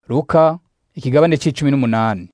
Luka ikigabane c'18.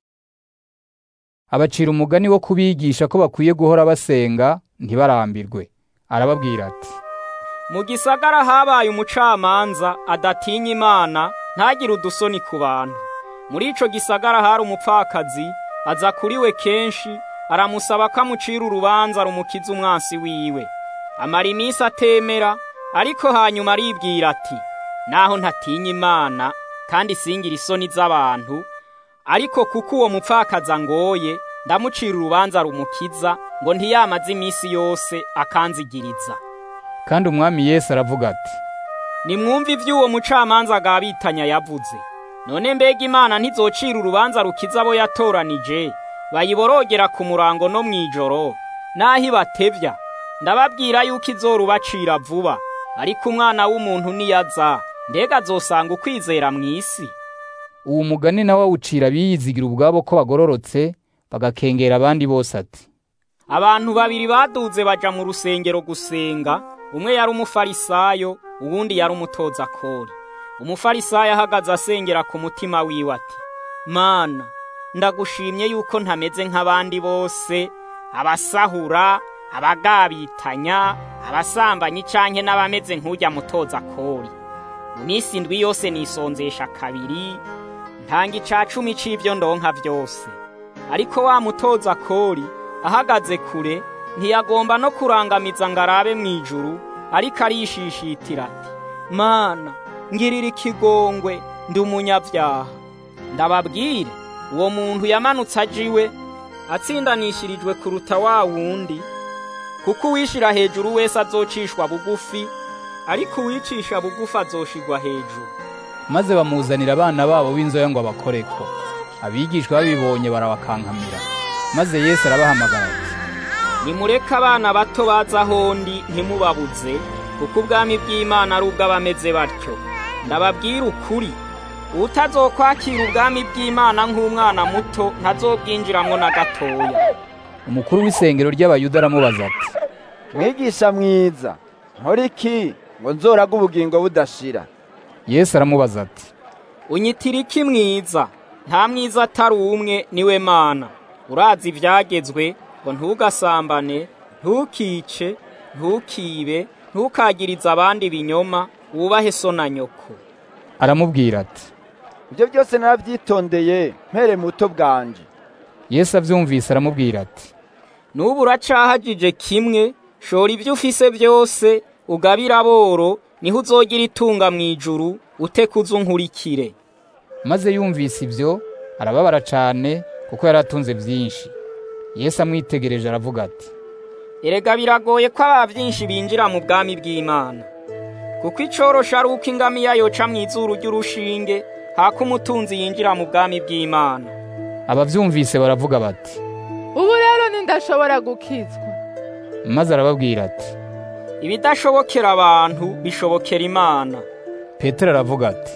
Abacira umugani wo kubigisha ko bakwiye guhora basenga ntibarambirwe. Arababwira ati: Mu gisagara habaye umucamanza adatinya Imana, ntagira udusoni ku bantu. Muri ico gisagara hari umupfakazi aza kuri we kenshi, aramusaba ko amucira urubanza rumukiza umwansi wiwe. Amara iminsi atemera, ariko hanyuma aribwira ati: naho ntatinya Imana kandi singira isoni z'abantu, ariko kuko uwo mupfakazi angoye, ndamucira urubanza rumukiza, ngo ntiyamaze iminsi yose akanzigiriza. Kandi umwami Yesu aravuga ati: nimwumve ivy'uwo mucamanza agabitanya yavuze. None mbega Imana ntizocira urubanza rukiza abo yatoranije, bayiborogera ku murango no mw'ijoro, naho ibatevya? Ndababwira yuko izorubacira vuba. Ariko umwana w'umuntu niyaza, mbega azosanga ukwizera mw'isi? Uwo mugani nawe awucira biyizigira ubwabo ko bagororotse, bagakengera abandi bose ati: abantu babiri baduze baja mu rusengero gusenga, umwe yari umufarisayo, uwundi yari umutoza kori. Umufarisayo ahagaze asengera ku mutima wiwe ati: Mana, ndagushimye yuko ntameze nk'abandi bose, abasahura, abagabitanya, abasambanyi canke n'abameze nk'urya mutoza kori. Mu minsi indwi yose nisonzesha kabiri, ntanga 10 c'ivyo ndonka vyose. Ariko wa mutoza kori ahagaze kure, ntiyagomba no kurangamiza ngarabe mw'ijuru, ariko arishishitira ati: Mana, ngirira ikigongwe, ndi umunyavyaha. Ndababwire, uwo muntu yamanutse ajiwe, atsindanishirijwe kuruta wa wundi, kuko uwishira hejuru wese azocishwa bugufi, ariko uwicisha bugufi azoshirwa hejuru. Maze bamuzanira abana babo b'inzoya ngo abakoreko. Abigishwa babibonye barabakankamira. Maze Yesu arabahamagara ati: nimureke abana bato baza hondi, ntimubabuze, kuko ubwami bw'Imana ari ubw'abameze batyo. Ndababwira ukuri, utazokwakira ubwami bw'Imana nk'umwana muto ntazobwinjiramwo na gatoya. Umukuru w'isengero ry'Abayuda aramubaza ati: Mwigisha mwiza, nkora iki ngo nzoraga ubugingo budashira? Yesu aramubaza ati: unyitira iki mwiza? Nta mwiza atari umwe, niwe Mana. Urazi ivyagezwe, ngo ntugasambane, ntukice, ntukibe, ntukagiriza abandi ibinyoma, wubahe so na nyoko. Aramubwira ati: Ibyo byose naravyitondeye mpere muto bwanje. Yesu avyumvise aramubwira ati: nubu uracahagije kimwe, shora ivyo ufise byose, ugabira aboro, niho uzogira itunga mw'ijuru, utekuza unkurikire. Maze yumvise ivyo arababara cane, kuko yaratunze vyinshi. Yesu amwitegereje aravuga ati: erega biragoye ko abavyinshi binjira mu bwami bw'Imana. Kuko icorosha ari uko ingamiya yoca mw'izuru ry'urushinge, hako umutunzi yinjira mu bwami bw'Imana. Abavyumvise baravuga bati: ubu rero nindashobora gukizwa. Maze arababwira ati: ibidashobokera abantu bishobokera Imana. Petero aravuga ati: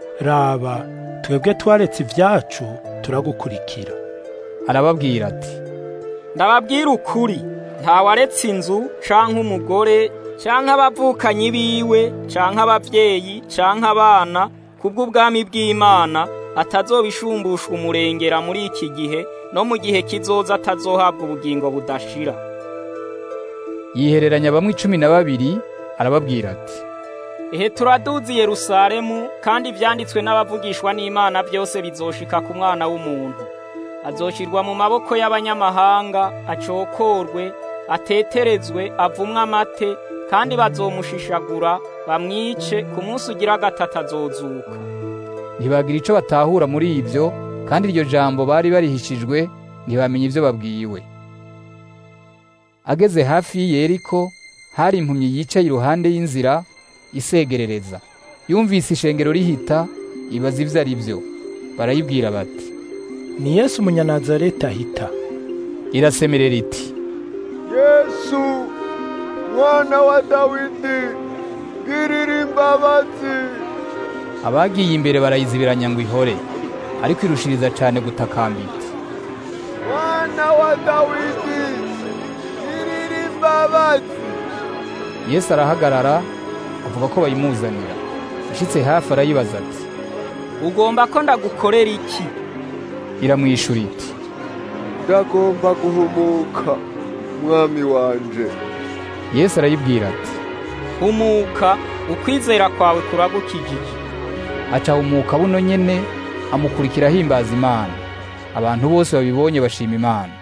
raba, twebwe twaretse ivyacu turagukurikira. Arababwira ati: ndababwira ukuri, ntawaretse inzu canke umugore canke abavukanyi biwe canke abavyeyi canke abana kubw'ubwami bw'Imana atazobishumbushwa umurengera muri iki gihe, no mu gihe kizoza atazohabwa ubugingo budashira. Yihereranya bamwe 12, arababwira ati: ehe turaduzi Yerusalemu, kandi ivyanditswe n'abavugishwa n'Imana byose bizoshika ku mwana w'umuntu. Azoshirwa mu maboko y'abanyamahanga, acokorwe, ateterezwe, avumwe amate, kandi bazomushishagura, bamwice, ku munsi ugira gatatu azozuka. Ntibagira ico batahura muri ivyo, kandi iryo jambo bari barihishijwe, ntibamenya ivyo babwiwe. Ageze hafi y'Yeriko, hari impumyi yicaye iruhande y'inzira isegerereza. Yumvise ishengero rihita, ibaza ivyo ari vyo. Barayibwira bati: ni Yesu Umunyanazareti ahita. Irasemerera iti: Yesu, mwana wa Dawidi, girira imbabazi. Abagiye imbere barayizibiranya ngo ihore, ariko irushiriza cane gutakamba iti: mwana wa Dawidi, girira imbabazi. Yesu arahagarara, avuga ko bayimuzanira. Ashitse hafi arayibaza ati: ugomba ko ndagukorera iki? Iramwishura iti, ndagomba guhumuka mwami wanje. Yesu arayibwira ati, humuka, ukwizera kwawe kuragukijije. aca humuka buno nyene, amukurikira ahimbaza Imana. Abantu bose babibonye bashima Imana.